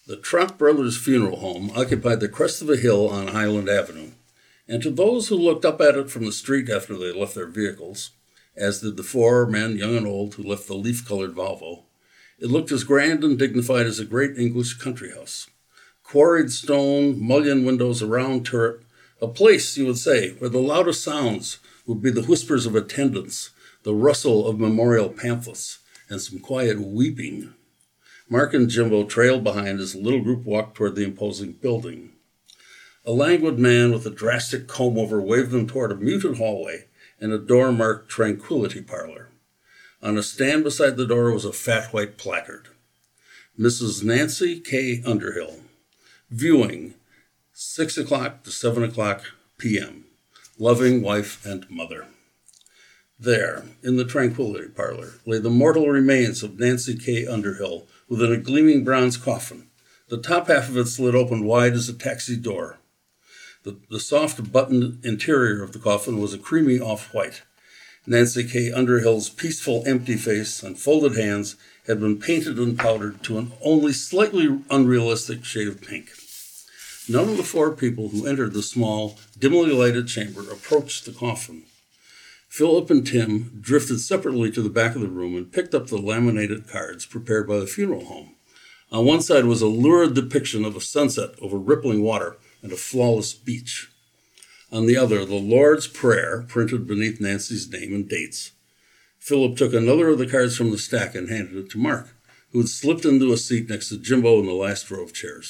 The Trott Brothers Funeral Home occupied the crest of a hill on Highland Avenue, and to those who looked up at it from the street after they left their vehicles, as did the four men, young and old, who left the leaf-colored Volvo, it looked as grand and dignified as a great English country house. Quarried stone, mullioned windows, a round turret, a place, you would say, where the loudest sounds would be the whispers of attendants, the rustle of memorial pamphlets, and some quiet weeping. Mark and Jimbo trailed behind as the little group walked toward the imposing building. A languid man with a drastic comb-over waved them toward a muted hallway and a door marked Tranquility Parlor. On a stand beside the door was a fat white placard. Mrs. Nancy K. Underhill. Viewing, 6 o'clock to 7 o'clock p.m. Loving wife and mother. There, in the Tranquility Parlor, lay the mortal remains of Nancy K. Underhill within a gleaming bronze coffin. The top half of it slid open wide as a taxi door. The soft buttoned interior of the coffin was a creamy off-white. Nancy K. Underhill's peaceful, empty face and folded hands had been painted and powdered to an only slightly unrealistic shade of pink. None of the four people who entered the small, dimly lighted chamber approached the coffin. Philip and Tim drifted separately to the back of the room and picked up the laminated cards prepared by the funeral home. On one side was a lurid depiction of a sunset over rippling water and a flawless beach. On the other, the Lord's Prayer, printed beneath Nancy's name and dates. Philip took another of the cards from the stack and handed it to Mark, who had slipped into a seat next to Jimbo in the last row of chairs.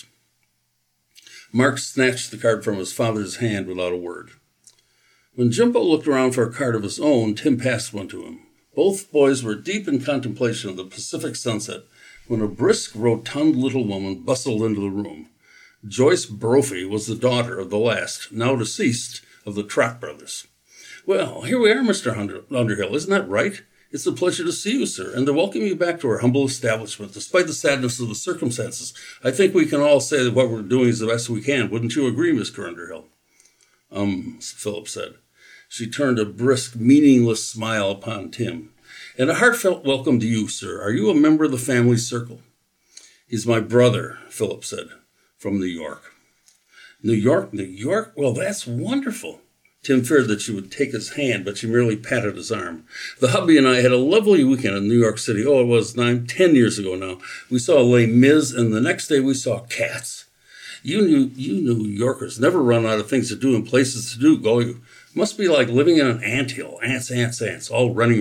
Mark snatched the card from his father's hand without a word. When Jimbo looked around for a card of his own, Tim passed one to him. Both boys were deep in contemplation of the Pacific sunset when a brisk, rotund little woman bustled into the room. Joyce Brophy was the daughter of the last, now deceased, of the Trott brothers. "Well, here we are, Mr. Underhill, isn't that right? It's a pleasure to see you, sir, and to welcome you back to our humble establishment, despite the sadness of the circumstances. I think we can all say that what we're doing is the best we can. Wouldn't you agree, Mr. Underhill?" Philip said. She turned a brisk, meaningless smile upon Tim. "And a heartfelt welcome to you, sir. Are you a member of the family circle?" "He's my brother," Philip said, "from New York." New York? Well, that's wonderful." Tim feared that she would take his hand, but she merely patted his arm. "The hubby and I had a lovely weekend in New York City. Oh, it was 10 years ago now. We saw Les Mis, and the next day we saw Cats. You New Yorkers never run out of things to do and places to do, go you. Must be like living in an anthill. Ants, all running.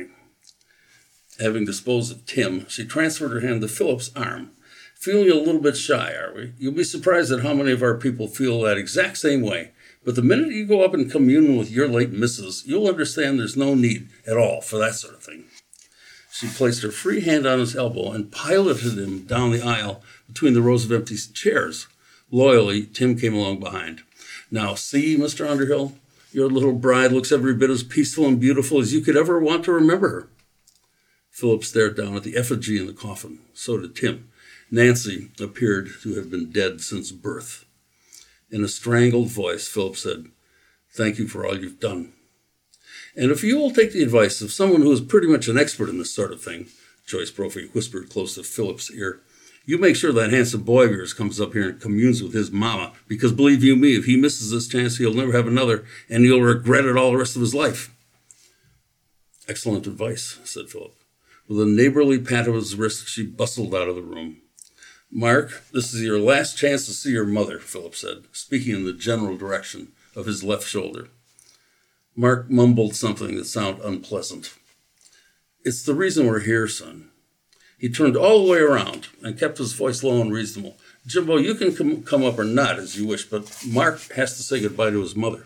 Having disposed of Tim, she transferred her hand to Philip's arm. "Feeling a little bit shy, are we? You'll be surprised at how many of our people feel that exact same way. But the minute you go up in communion with your late missus, you'll understand there's no need at all for that sort of thing." She placed her free hand on his elbow and piloted him down the aisle between the rows of empty chairs. Loyally, Tim came along behind. "Now, see, Mr. Underhill, your little bride looks every bit as peaceful and beautiful as you could ever want to remember her." Philip stared down at the effigy in the coffin. So did Tim. Nancy appeared to have been dead since birth. In a strangled voice, Philip said, "Thank you for all you've done. And if you will take the advice of someone who is pretty much an expert in this sort of thing," Joyce Brophy whispered close to Philip's ear, "you make sure that handsome boy of yours comes up here and communes with his mama, because believe you me, if he misses this chance, he'll never have another, and he'll regret it all the rest of his life." "Excellent advice," said Philip. With a neighborly pat of his wrist, she bustled out of the room. "Mark, this is your last chance to see your mother," Philip said, speaking in the general direction of his left shoulder. Mark mumbled something that sounded unpleasant. "It's the reason we're here, son." He turned all the way around and kept his voice low and reasonable. "Jimbo, you can come up or not as you wish, but Mark has to say goodbye to his mother."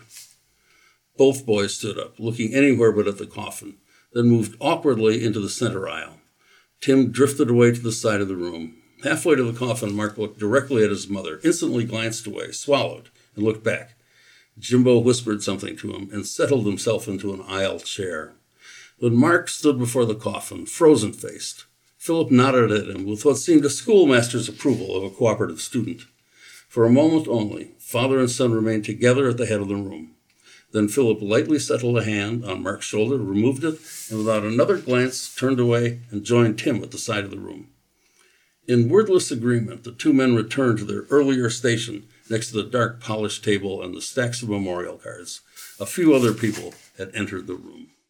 Both boys stood up, looking anywhere but at the coffin, then moved awkwardly into the center aisle. Tim drifted away to the side of the room. Halfway to the coffin, Mark looked directly at his mother, instantly glanced away, swallowed, and looked back. Jimbo whispered something to him and settled himself into an aisle chair. When Mark stood before the coffin, frozen-faced, Philip nodded at him with what seemed a schoolmaster's approval of a cooperative student. For a moment only, father and son remained together at the head of the room. Then Philip lightly settled a hand on Mark's shoulder, removed it, and without another glance, turned away and joined Tim at the side of the room. In wordless agreement, the two men returned to their earlier station next to the dark polished table and the stacks of memorial cards. A few other people had entered the room.